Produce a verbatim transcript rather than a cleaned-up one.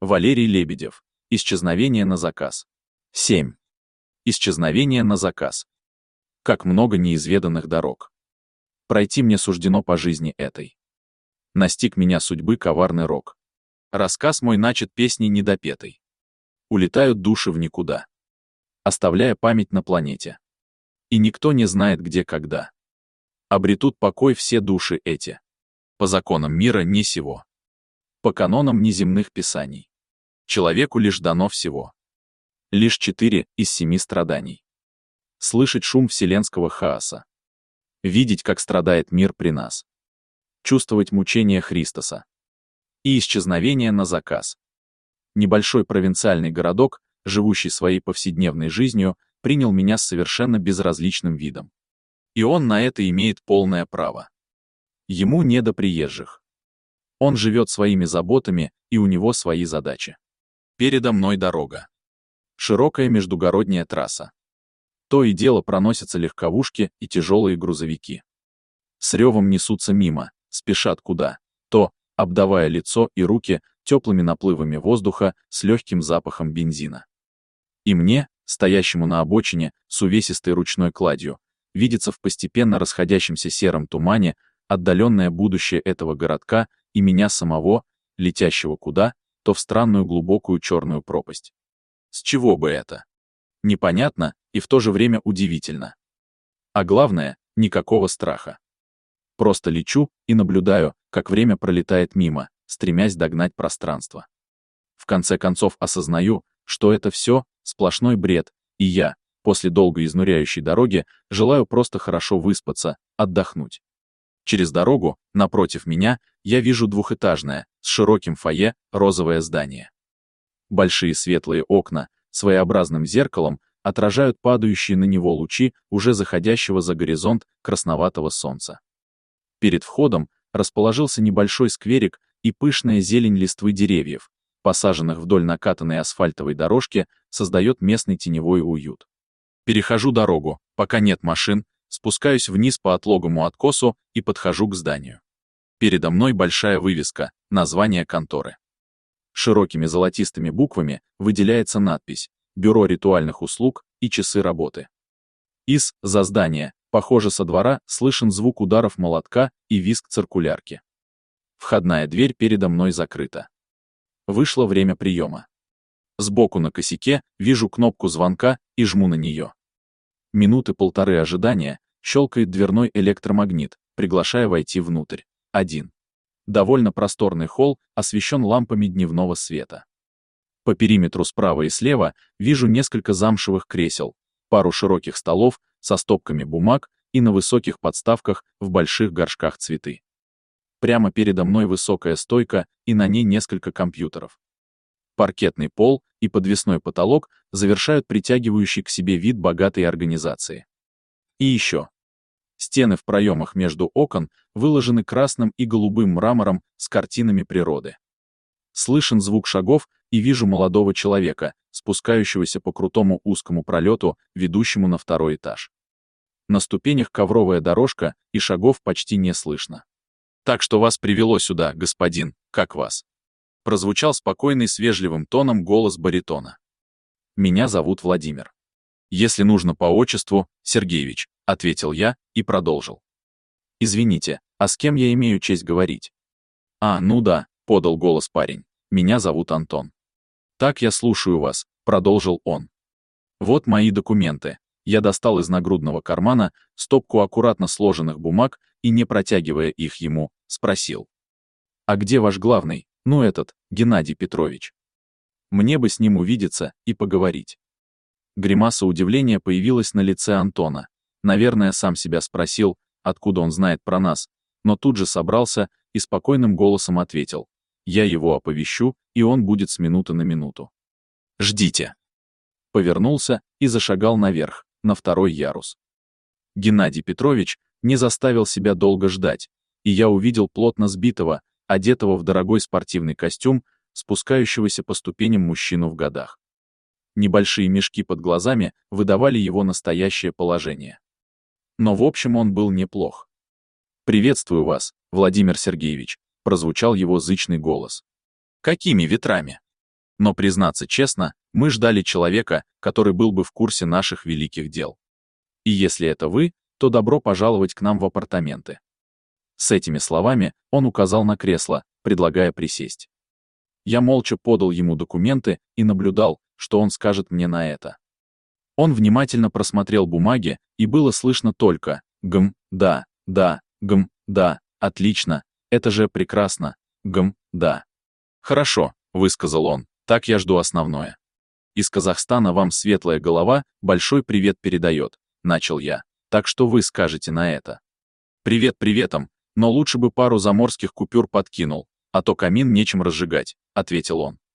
Валерий Лебедев. Исчезновение на заказ. семь. Исчезновение на заказ. Как много неизведанных дорог. Пройти мне суждено по жизни этой. Настиг меня судьбы коварный рок. Рассказ мой начат песней недопетой. Улетают души в никуда, оставляя память на планете. И никто не знает, где, когда. Обретут покой все души эти. По законам мира не сего. По канонам неземных писаний. Человеку лишь дано всего. Лишь четыре из семи страданий. Слышать шум вселенского хаоса. Видеть, как страдает мир при нас. Чувствовать мучения Христоса. И исчезновение на заказ. Небольшой провинциальный городок, живущий своей повседневной жизнью, принял меня с совершенно безразличным видом. И он на это имеет полное право. Ему не до приезжих. Он живет своими заботами, и у него свои задачи. Передо мной дорога. Широкая междугородняя трасса. То и дело проносятся легковушки и тяжелые грузовики. С ревом несутся мимо, спешат куда, то, обдавая лицо и руки теплыми наплывами воздуха с легким запахом бензина. И мне, стоящему на обочине с увесистой ручной кладью, видится в постепенно расходящемся сером тумане отдаленное будущее этого городка и меня самого, летящего куда, то в странную глубокую черную пропасть. С чего бы это? Непонятно и в то же время удивительно. А главное, никакого страха. Просто лечу и наблюдаю, как время пролетает мимо, стремясь догнать пространство. В конце концов осознаю, что это все сплошной бред, и я, после долгой изнуряющей дороги, желаю просто хорошо выспаться, отдохнуть. Через дорогу, напротив меня, я вижу двухэтажное, с широким фойе, розовое здание. Большие светлые окна, своеобразным зеркалом, отражают падающие на него лучи уже заходящего за горизонт красноватого солнца. Перед входом расположился небольшой скверик и пышная зелень листвы деревьев, посаженных вдоль накатанной асфальтовой дорожки, создает местный теневой уют. Перехожу дорогу, пока нет машин, спускаюсь вниз по отлогому откосу и подхожу к зданию. Передо мной большая вывеска, название конторы. Широкими золотистыми буквами выделяется надпись «Бюро ритуальных услуг и часы работы». Из-за здания, похоже, со двора слышен звук ударов молотка и визг циркулярки. Входная дверь передо мной закрыта. Вышло время приема. Сбоку на косяке вижу кнопку звонка и жму на нее. Минуты полторы ожидания, щелкает дверной электромагнит, приглашая войти внутрь. Один. Довольно просторный холл освещен лампами дневного света. По периметру справа и слева вижу несколько замшевых кресел, пару широких столов со стопками бумаг и на высоких подставках в больших горшках цветы. Прямо передо мной высокая стойка и на ней несколько компьютеров. Паркетный пол и подвесной потолок завершают притягивающий к себе вид богатой организации. И еще. Стены в проемах между окон выложены красным и голубым мрамором с картинами природы. Слышен звук шагов и вижу молодого человека, спускающегося по крутому узкому пролету, ведущему на второй этаж. На ступенях ковровая дорожка, и шагов почти не слышно. «Так что вас привело сюда, господин, как вас?» Прозвучал спокойный с вежливым тоном голос баритона. «Меня зовут Владимир. Если нужно по отчеству, Сергеевич», — ответил я и продолжил. «Извините, а с кем я имею честь говорить?» «А, ну да», — подал голос парень. «Меня зовут Антон». «Так, я слушаю вас», — продолжил он. «Вот мои документы». Я достал из нагрудного кармана стопку аккуратно сложенных бумаг и, не протягивая их ему, спросил. «А где ваш главный, ну этот, Геннадий Петрович? Мне бы с ним увидеться и поговорить». Гримаса удивления появилась на лице Антона. Наверное, сам себя спросил, откуда он знает про нас, но тут же собрался и спокойным голосом ответил. «Я его оповещу, и он будет с минуты на минуту. Ждите». Повернулся и зашагал наверх, на второй ярус. Геннадий Петрович не заставил себя долго ждать, и я увидел плотно сбитого, одетого в дорогой спортивный костюм, спускающегося по ступеням мужчину в годах. Небольшие мешки под глазами выдавали его настоящее положение. Но в общем он был неплох. «Приветствую вас, Владимир Сергеевич», — прозвучал его зычный голос. «Какими ветрами?» Но, признаться честно, мы ждали человека, который был бы в курсе наших великих дел. И если это вы, то добро пожаловать к нам в апартаменты». С этими словами он указал на кресло, предлагая присесть. Я молча подал ему документы и наблюдал, что он скажет мне на это. Он внимательно просмотрел бумаги, и было слышно только «гм, да, да, гм, да, отлично, это же прекрасно, гм, да». «Хорошо», — высказал он, — «так я жду основное. Из Казахстана вам светлая голова большой привет передает», — начал я, — «так что вы скажете на это?» «Привет приветом, но лучше бы пару заморских купюр подкинул, а то камин нечем разжигать», — ответил он.